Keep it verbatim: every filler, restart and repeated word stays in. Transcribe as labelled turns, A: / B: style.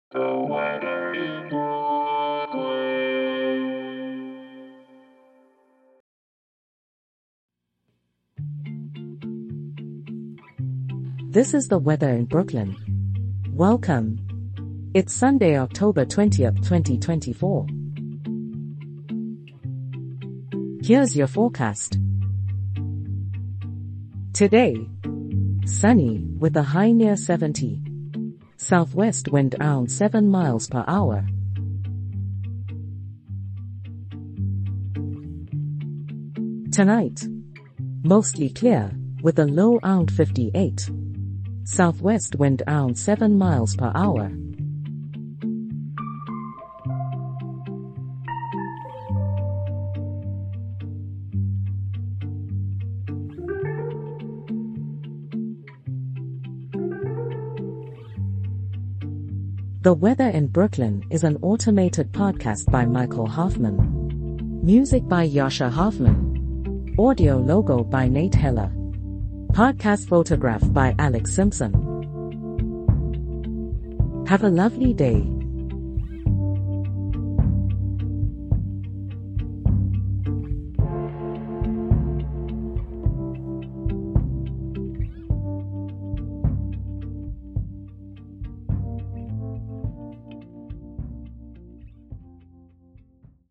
A: The weather in Brooklyn.
B: This is the weather in Brooklyn. Welcome. It's Sunday, October twentieth, twenty twenty-four. Here's your forecast. Today, sunny with a high near seventy. Southwest wind around seven miles per hour. Tonight, mostly clear with a low around fifty-eight. Southwest wind around seven miles per hour. The Weather in Brooklyn is an automated podcast by Michael Hoffman. Music by Yasha Hoffman. Audio logo by Nate Heller. Podcast photograph by Alex Simpson. Have a lovely day.